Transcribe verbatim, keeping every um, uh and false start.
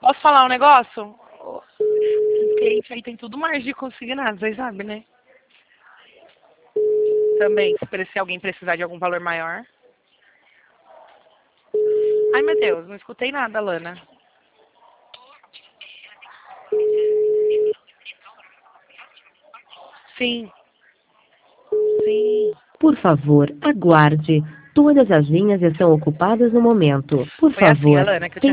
Posso falar um negócio? O cliente aí tem tudo mais de consignado, vocês sabem, né? Também, se se alguém precisar de algum valor maior. Ai, meu Deus, não escutei nada, Lana. Sim. Sim. Por favor, aguarde. Todas as linhas estão ocupadas no momento. Por Foi assim, favor, Alana, que eu tinha